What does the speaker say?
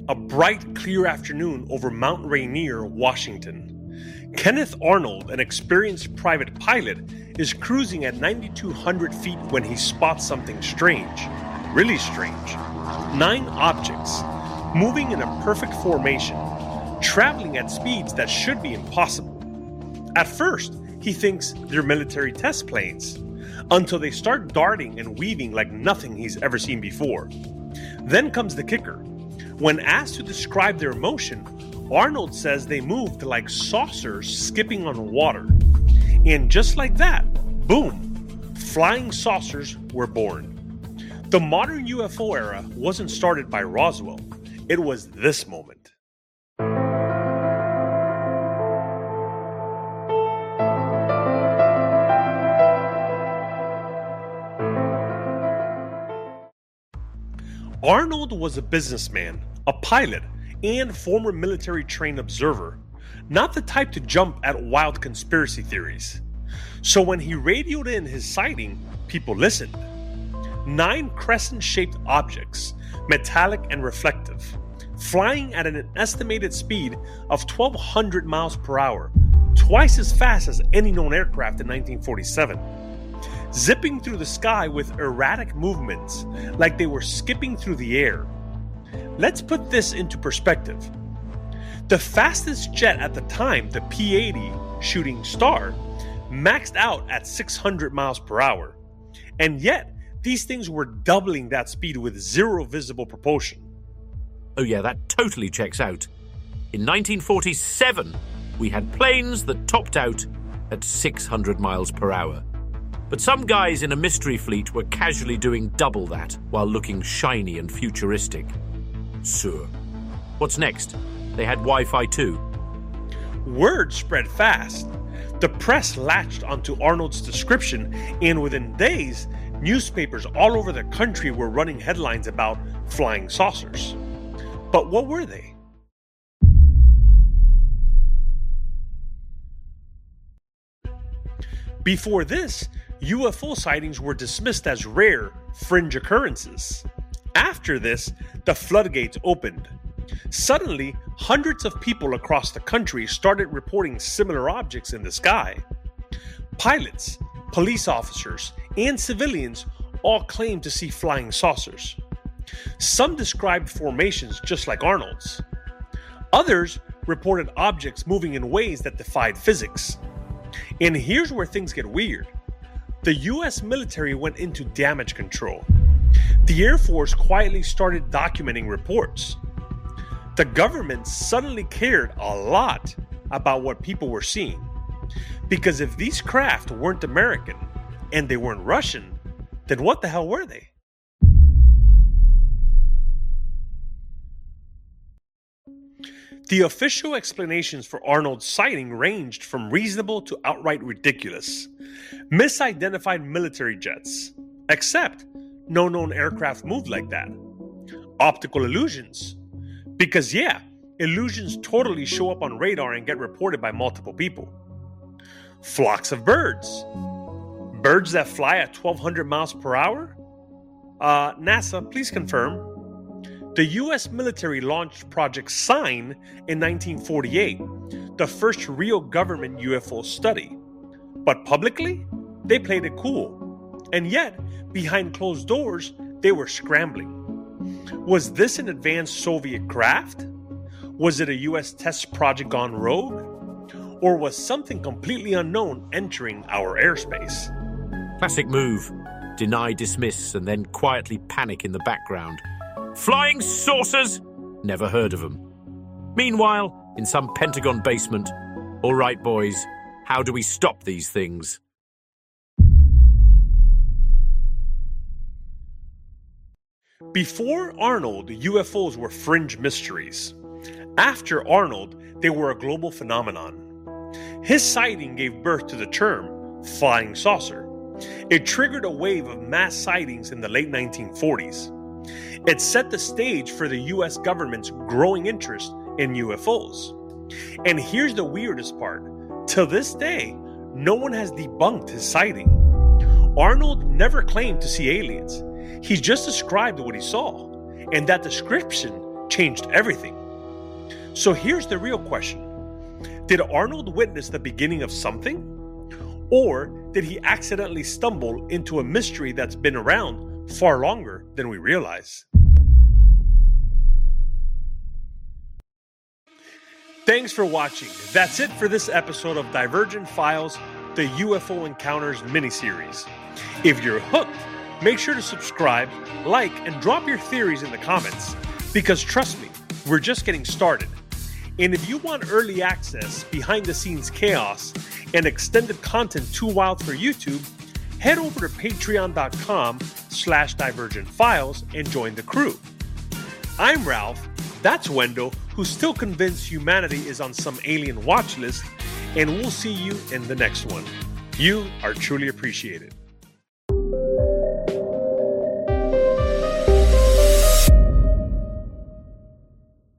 a bright, clear afternoon over Mount Rainier, Washington. Kenneth Arnold, an experienced private pilot, is cruising at 9,200 feet when he spots something strange. Really strange. 9 objects, moving in a perfect formation, traveling at speeds that should be impossible. At first, he thinks they're military test planes, until they start darting and weaving like nothing he's ever seen before. Then comes the kicker. When asked to describe their motion, Arnold says they moved like saucers skipping on water. And just like that, boom, flying saucers were born. The modern UFO era wasn't started by Roswell. It was this moment. Arnold was a businessman, a pilot, and former military-trained observer, not the type to jump at wild conspiracy theories. So when he radioed in his sighting, people listened. 9 crescent-shaped objects, metallic and reflective, flying at an estimated speed of 1,200 miles per hour, twice as fast as any known aircraft in 1947. Zipping through the sky with erratic movements, like they were skipping through the air. Let's put this into perspective. The fastest jet at the time, the P-80 Shooting Star, maxed out at 600 miles per hour. And yet, these things were doubling that speed with zero visible propulsion. Oh yeah, that totally checks out. In 1947, we had planes that topped out at 600 miles per hour. But some guys in a mystery fleet were casually doing double that while looking shiny and futuristic. Sure. What's next? They had Wi-Fi too. Word spread fast. The press latched onto Arnold's description, and within days, newspapers all over the country were running headlines about flying saucers. But what were they? Before this, UFO sightings were dismissed as rare, fringe occurrences. After this, the floodgates opened. Suddenly, hundreds of people across the country started reporting similar objects in the sky. Pilots, police officers, and civilians all claimed to see flying saucers. Some described formations just like Arnold's. Others reported objects moving in ways that defied physics. And here's where things get weird. The US military went into damage control. The Air Force quietly started documenting reports. The government suddenly cared a lot about what people were seeing. Because if these craft weren't American and they weren't Russian, then what the hell were they? The official explanations for Arnold's sighting ranged from reasonable to outright ridiculous. Misidentified military jets. Except, no known aircraft moved like that. Optical illusions. Because yeah, illusions totally show up on radar and get reported by multiple people. Flocks of birds. Birds that fly at 1,200 miles per hour? NASA, please confirm. The US military launched Project Sign in 1948, the first real government UFO study. But publicly, they played it cool. And yet, behind closed doors, they were scrambling. Was this an advanced Soviet craft? Was it a US test project gone rogue? Or was something completely unknown entering our airspace? Classic move. Deny, dismiss, and then quietly panic in the background. Flying saucers? Never heard of them. Meanwhile, in some Pentagon basement, all right, boys, how do we stop these things? Before Arnold, UFOs were fringe mysteries. After Arnold, they were a global phenomenon. His sighting gave birth to the term flying saucer. It triggered a wave of mass sightings in the late 1940s. It set the stage for the US government's growing interest in UFOs. And here's the weirdest part. To this day, no one has debunked his sighting. Arnold never claimed to see aliens. He just described what he saw. And that description changed everything. So here's the real question. Did Arnold witness the beginning of something? Or did he accidentally stumble into a mystery that's been around far longer than we realize? Thanks for watching. That's it for this episode of Divergent Files, the UFO Encounters miniseries. If you're hooked, make sure to subscribe, like, and drop your theories in the comments, because trust me, we're just getting started. And if you want early access, behind-the-scenes chaos, and extended content too wild for YouTube, head over to patreon.com/divergentfiles and join the crew. I'm Ralph, that's Wendo, who's still convinced humanity is on some alien watch list, and we'll see you in the next one. You are truly appreciated.